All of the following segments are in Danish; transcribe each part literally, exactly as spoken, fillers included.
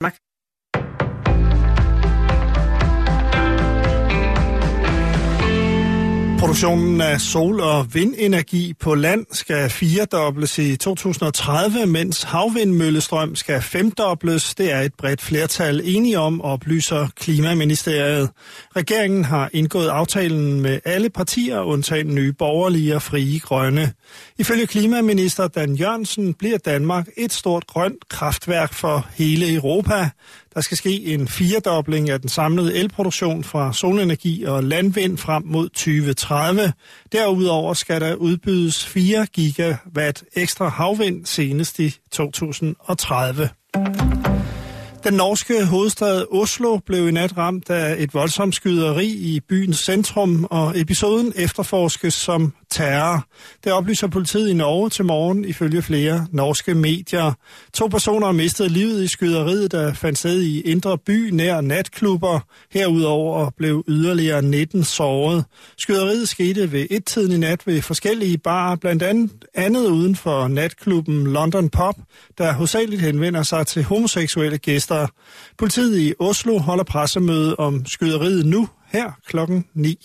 Danmark. Produktionen af sol- og vindenergi på land skal firedobles i to tusind og tredive, mens havvindmøllestrøm skal femdobles. Det er et bredt flertal enige om, oplyser Klimaministeriet. Regeringen har indgået aftalen med alle partier, undtagen Nye Borgerlige og Frie Grønne. Ifølge klimaminister Dan Jørgensen bliver Danmark et stort grønt kraftværk for hele Europa. Der skal ske en firedobling af den samlede elproduktion fra solenergi og landvind frem mod tyve tredive. Derudover skal der udbydes fire gigawatt ekstra havvind senest i to tusind og tredive. Den norske hovedstad Oslo blev i nat ramt af et voldsomt skyderi i byens centrum, og episoden efterforskes som terror. Det oplyser politiet i Norge til morgen ifølge flere norske medier. To personer mistede livet i skyderiet, der fandt sted i Indre By nær natklubber. Herudover blev yderligere nitten såret. Skyderiet skete ved et-tiden i nat ved forskellige barer, blandt andet, andet uden for natklubben London Pub, der hovedsageligt henvender sig til homoseksuelle gæster. Politiet i Oslo holder pressemøde om skyderiet nu, her klokken ni.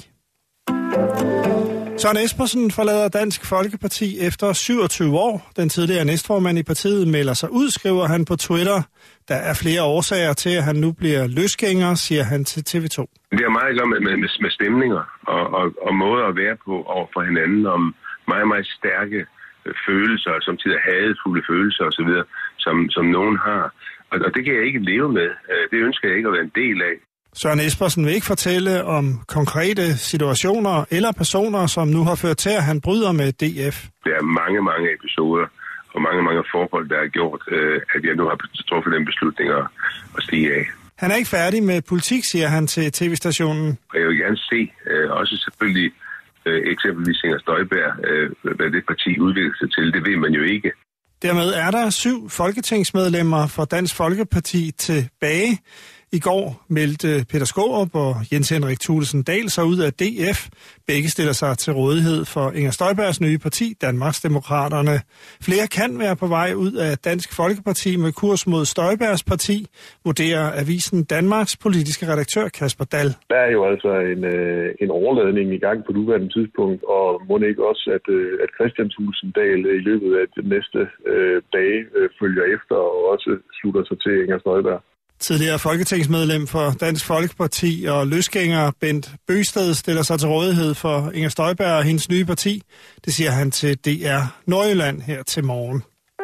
Søren Espersen forlader Dansk Folkeparti efter syvogtyve år. Den tidligere næstformand i partiet melder sig ud, skriver han på Twitter. Der er flere årsager til, at han nu bliver løsgænger, siger han til T V to. Det er meget godt med, med, med stemninger og, og, og måder at være på over for hinanden, om meget, meget stærke følelser, som tider hadefulde følelser osv., som, som nogen har. Og, og det kan jeg ikke leve med. Det ønsker jeg ikke at være en del af. Søren Espersen vil ikke fortælle om konkrete situationer eller personer, som nu har ført til, at han bryder med D F. Der er mange, mange episoder og mange, mange forhold, der har gjort, at jeg nu har truffet den beslutning at stige af. Han er ikke færdig med politik, siger han til tv-stationen. Jeg vil gerne se, også selvfølgelig eksempelvis Inger Støjberg, hvad det parti udvikler sig til. Det ved man jo ikke. Dermed er der syv folketingsmedlemmer for Dansk Folkeparti tilbage. I går meldte Peter Skaarup og Jens Henrik Thulesen Dahl sig ud af D F. Begge stiller sig til rådighed for Inger Støjbergs nye parti, Danmarksdemokraterne. Flere kan være på vej ud af Dansk Folkeparti med kurs mod Støjbergs parti, vurderer avisen Danmarks politiske redaktør Kasper Dahl. Der er jo altså en, en overladning i gang på nuværende tidspunkt, og må ikke også, at, at Christian Thulesen Dahl i løbet af de næste øh, dage øh, følger efter og også slutter sig til Inger Støjberg. Tidligere folketingsmedlem for Dansk Folkeparti og løsgænger Bent Bøgsted stiller sig til rådighed for Inger Støjberg og hendes nye parti. Det siger han til D R Nordjylland her til morgen.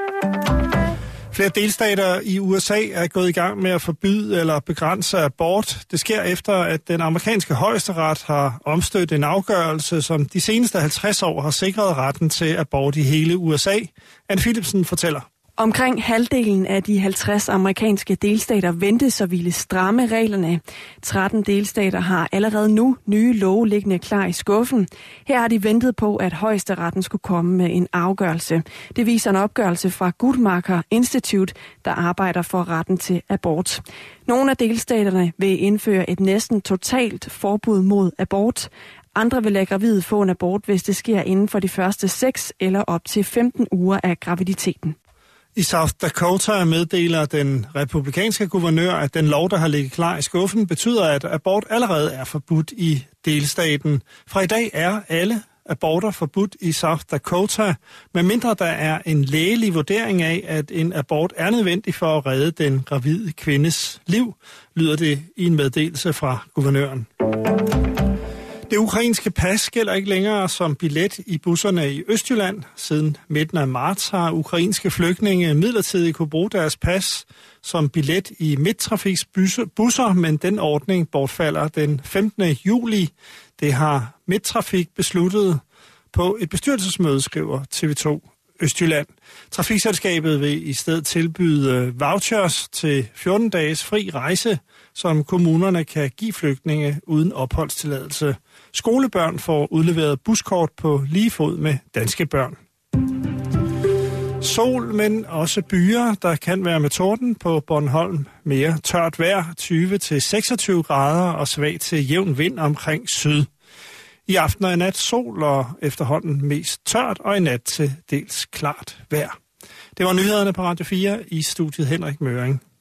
Flere delstater i U S A er gået i gang med at forbyde eller begrænse abort. Det sker efter, at den amerikanske højesteret har omstødt en afgørelse, som de seneste halvtreds år har sikret retten til abort i hele U S A. Anne Philipsen fortæller. Omkring halvdelen af de halvtreds amerikanske delstater ventes at ville stramme reglerne. tretten delstater har allerede nu nye love liggende klar i skuffen. Her har de ventet på, at højesteretten skulle komme med en afgørelse. Det viser en opgørelse fra Guttmacher Institute, der arbejder for retten til abort. Nogle af delstaterne vil indføre et næsten totalt forbud mod abort. Andre vil lade gravide få en abort, hvis det sker inden for de første seks eller op til femten uger af graviditeten. I South Dakota meddeler den republikanske guvernør, at den lov, der har ligget klar i skuffen, betyder, at abort allerede er forbudt i delstaten. Fra i dag er alle aborter forbudt i South Dakota, medmindre der er en lægelig vurdering af, at en abort er nødvendig for at redde den gravide kvindes liv, lyder det i en meddelelse fra guvernøren. Det ukrainske pas gælder ikke længere som billet i busserne i Østjylland. Siden midten af marts har ukrainske flygtninge midlertidigt kunne bruge deres pas som billet i Midtrafiks busser, men den ordning bortfalder den femtende juli. Det har Midtrafik besluttet på et bestyrelsesmøde, skriver T V to Østjylland. Trafikselskabet vil i stedet tilbyde vouchers til fjorten dages fri rejse, som kommunerne kan give flygtninge uden opholdstilladelse. Skolebørn får udleveret buskort på lige fod med danske børn. Sol, men også byer, der kan være med torden på Bornholm. Mere tørt vejr, tyve til seksogtyve grader og svag til jævn vind omkring syd. I aften og i nat sol og efterhånden mest tørt, og i nat til dels klart vejr. Det var nyhederne på Radio fire i studiet Henrik Møring.